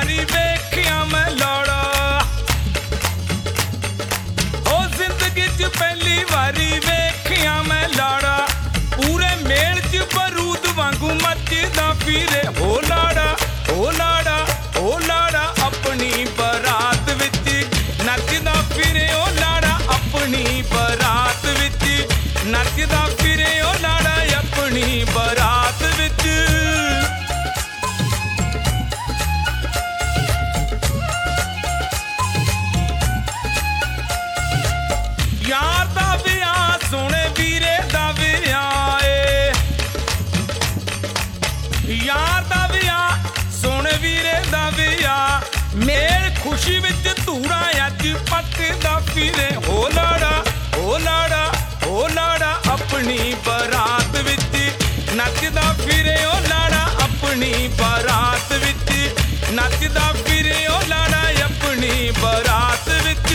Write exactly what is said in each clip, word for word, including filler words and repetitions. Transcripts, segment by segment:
ਵਾਰੀ ਵੇਖਿਆ ਮੈਂ ਲਾੜਾ ਉਹ ਜ਼ਿੰਦਗੀ 'ਚ ਪਹਿਲੀ ਵਾਰੀ ਵੇਖਿਆ ਮੈਂ ਲਾੜਾ ਪੂਰੇ ਮੇਲ 'ਚ ਬਰੂਦ ਵਾਂਗੂ ਮੱਚਦਾ ਫਿਰੇ ਹੋ ਲਾੜਾ ਹੋ ਲਾੜਾ ਹੋ ਲਾੜਾ ਆਪਣੀ ਬਰਾਤ ਵਿੱਚ ਨੱਚਦਾ ਫਿਰੇ ਉਹ ਲਾੜਾ ਆਪਣੀ ਬਰਾਤ ਵਿੱਚ ਨੱਚਦਾ ਫਿਰੇ ਉਹ ਲਾੜਾ ਆਪਣੀ ਬਰਾਤ ਵਿੱਚ ਯਾਰ ਦਾ ਵਿਆਹ ਸੋਹਣੇ ਵੀਰੇ ਦਾ ਵਿਆਹ ਏ ਯਾਰ ਦਾ ਵਿਆਹ ਸੋਹਣੇ ਵੀਰੇ ਦਾ ਵਿਆਹ ਮੇਲ ਖੁਸ਼ੀ ਵਿੱਚ ਧੂੜਾ ਅੱਜ ਪੱਟਦਾ ਫਿਰੇ ਹੋ ਲਾੜਾ ਹੋ ਲਾੜਾ ਹੋ ਲਾੜਾ ਆਪਣੀ ਬਰਾਤ ਵਿੱਚ ਨੱਚਦਾ ਫਿਰੇ ਉਹ ਲਾੜਾ ਆਪਣੀ ਬਰਾਤ ਵਿੱਚ ਨੱਚਦਾ ਫਿਰੇ ਉਹ ਲਾੜਾ ਆਪਣੀ ਬਰਾਤ ਵਿੱਚ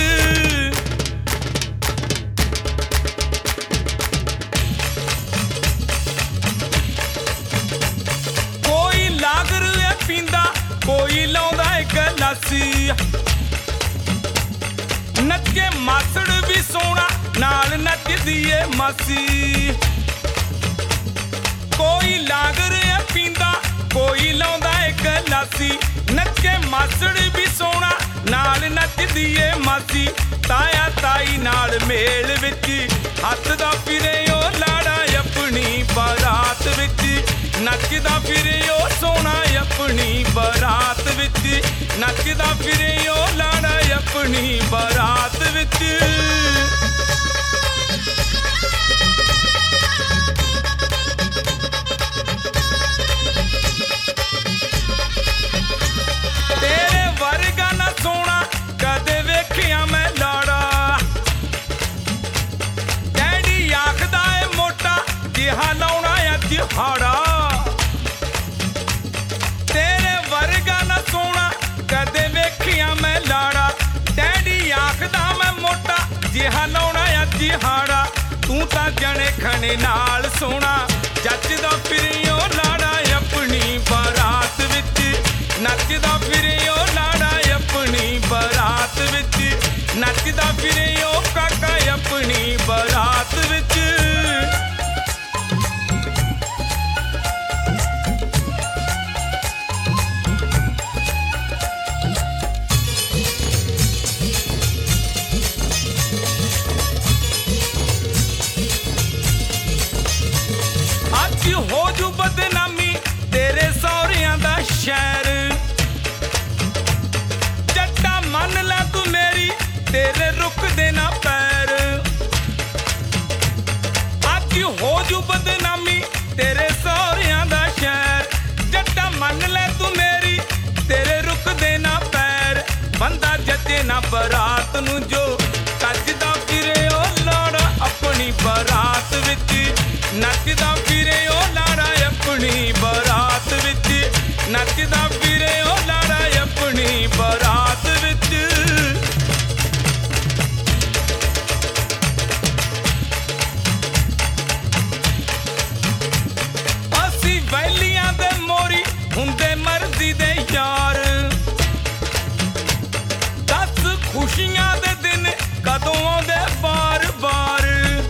ਕੋਈ ਲਾਗਰ ਐ ਪੀਂਦਾ ਕੋਈ ਲਾਉਂਦਾ ਏ ਗਲਾਸੀ ਨੱਚੇ ਮਾਸੜ ਵੀ ਸੋਹਣਾ ਨਾਲ ਨੱਚਦੀ ਏ ਮਾਸੀ ਕੋਈ ਲਾਗਰ ਐ ਪੀਂਦਾ ਕੋਈ ਲਾਉਂਦਾ ਏ ਗਲਾਸੀ ਨੱਚੇ ਮਾਸੜ ਵੀ ਸੋਹਣਾ ਨਾਲ ਨੱਚਦੀ ਏ ਮਾਸੀ ਤਾਇਆ ਤਾਈ ਨਾਲ ਮੇਲ ਵਿੱਚ ਹੱਥ ਦਾ ਫਿਰੇ ਉਹ ਲਾੜਾ ਆਪਣੀ ਬਰਾਤ ਵਿੱਚ ਨੱਚਦਾ ਫਿਰੇ ਉਹ ਸੋਹਣਾ ਆਪਣੀ ਬਰਾਤ ਵਿੱਚ ਨੱਚਦਾ ਫਿਰੇ ਉਹ ਲਾੜਾ ਆਪਣੀ ਬਰਾਤ ਵਿੱਚ ਤੇਰੇ ਵਰਗਾ ਨਾ ਸੋਹਣਾ ਕਦੇ ਵੇਖਿਆ ਮੈਂ ਲਾੜਾ ਡੈਡੀ ਆਖਦਾ ਏ ਮੋਟਾ ਜਿਹਾ ਲਾਉਣਾ ਅੱਜ ਹਾੜਾ ਤੇਰੇ ਵਰਗਾ ਨਾ ਸੋਹਣਾ ਕਦੇ ਵੇਖਿਆ ਮੈਂ ਲਾੜਾ ਡੈਡੀ ਆਖਦਾ ਮੈਂ ਮੋਟਾ ਜਿਹਾ ਲਾਉਣਾ ਅੱਜ ਹਾੜਾ ਤੂੰ ਤਾਂ ਜਣੇ ਖਣੇ ਨਾਲ ਸੋਹਣਾ ਜੱਜਦਾ ਫਿਰੇ ਉਹ ਲਾੜਾ ਆਪਣੀ ਬਰਾਤ ਵਿੱਚ ਨੱਚਦਾ ਫਿਰੇ ਉਹ ਲਾੜਾ ਆਪਣੀ ਬਰਾਤ ਵਿੱਚ ਨੱਚਦਾ ਫਿਰੇ ਉਹ ਕਾਕਾ ਆਪਣੀ ਬਰਾਤ ਵਿੱਚ ਅੱਜ ਹੋ ਜੂ ਬਦਨਾਮੀ ਤੇਰੇ ਸਹੁਰਿਆਂ ਦਾ ਸ਼ਹਿਰ ਜੱਟਾ ਮੰਨ ਲੈ ਤੂੰ ਮੇਰੀ ਤੇਰੇ ਰੁਕਦੇ ਨਾ ਪੈਰ ਅੱਜ ਹੋ ਜੂ ਬਦਨਾਮੀ ਤੇਰੇ ਸਹੁਰਿਆਂ ਦਾ ਸ਼ਹਿਰ ਜੱਟਾ ਮੰਨ ਲੈ ਤੂੰ ਮੇਰੀ ਤੇਰੇ ਰੁਕਦੇ ਨਾ ਪੈਰ ਬੰਦਾ ਜੱਜੇ ਨਾ ਬਰਾਤ ਨੂੰ ਜੋ ਕੱਜਦਾ ਫਿਰੇ ਉਹ ਲਾੜਾ ਆਪਣੀ ਬਰਾਤ ਵਿੱਚ ਨੱਚਦਾ ਫਿਰੇ ਉਹ ਲਾੜਾ ਆਪਣੀ ਬਰਾਤ ਵਿੱਚ ਨੱਚਦਾ ਫਿਰੇ ਉਹ ਲਾੜਾ ਆਪਣੀ ਬਰਾਤ ਵਿੱਚ ਅਸੀਂ ਵੈਲੀਆਂ ਦੇ ਮੋਰੀ ਹੁੰਦੇ ਮਰਜ਼ੀ ਦੇ ਯਾਰ ਦੱਸ ਖੁਸ਼ੀਆਂ ਦੇ ਦਿਨ ਕਦੋਂ ਆਉਂਦੇ ਬਾਰ ਬਾਰ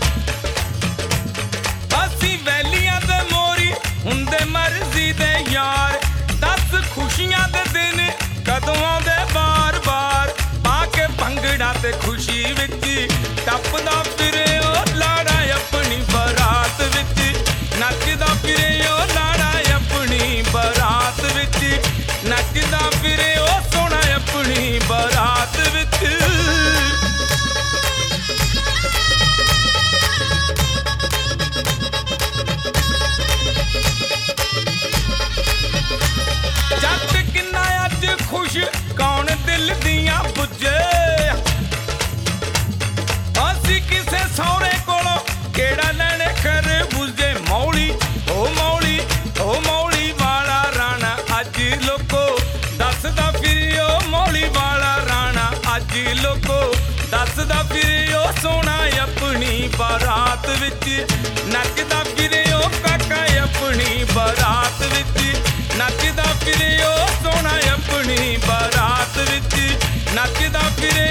ਅਸੀਂ ਵੈਲੀਆਂ ਦੇ ਮੋਰੀ ਹੁੰਦੇ ਮਰਜ਼ੀ ਦੇ ਯਾਰ ਦੱਸ ਖੁਸ਼ੀਆਂ ਦੇ ਦਿਨ ਕਦੋਂ ਆਉਂਦੇ ਬਾਰ ਬਾਰ ਪਾ ਕੇ ਭੰਗੜਾ ਤੇ ਖੁਸ਼ੀ ਵਿੱਚ ਟੱਪਦਾ ਫਿਰੇ ਉਹ ਲਾੜਾ ਆਪਣੀ ਬਰਾਤ ਵਿੱਚ ਨੱਚਦਾ ਫਿਰੇ ਉਹ ਲਾੜਾ ਆਪਣੀ ਬਰਾਤ ਵਿੱਚ ਨੱਚਦਾ ਫਿਰੇ ਉਹ ਸੋਹਣਾ ਆਪਣੀ ਬਰਾਤ ਵਿੱਚ ਜੱਟ ਕਿੰਨਾ ਅੱਜ ਖੁਸ਼ ਕੌਣ ਦਿਲ ਦੀਆਂ ਬੁੱਝੇ ਅਸੀਂ ਕਿਸੇ ਸਹੁਰੇ ਕੋਲੋਂ ਕਿਹੜਾ ਲੈਣੇ ਖਰਬੂਜੇ ਮੌਲੀ ਓ ਮੌਲੀ ਓ ਮੌਲੀ ਵਾਲਾ ਰਾਣਾ ਅੱਜ ਲੋਕੋ ਦੱਸਦਾ ਫਿਰਿਓ ਮੌਲੀ ਵਾਲਾ ਰਾਣਾ ਅੱਜ ਲੋਕੋ ਦੱਸਦਾ ਫਿਰਿਓ ਸੋਹਣਾ ਆਪਣੀ ਬਰਾਤ ਵਿੱਚ ਨੱਚਦਾ ਫਿਰਿਓ ਕਾਕਾ ਆਪਣੀ ਬਰਾਤ ਵਿੱਚ ਨੱਚਦਾ ਫਿਰਿਓ ਸੋਹਣਾ ਆਪਣੀ ਸੀ ਬਾਰਾਤ ਵਿੱਚ ਨੱਚਦਾ ਫਿਰੇ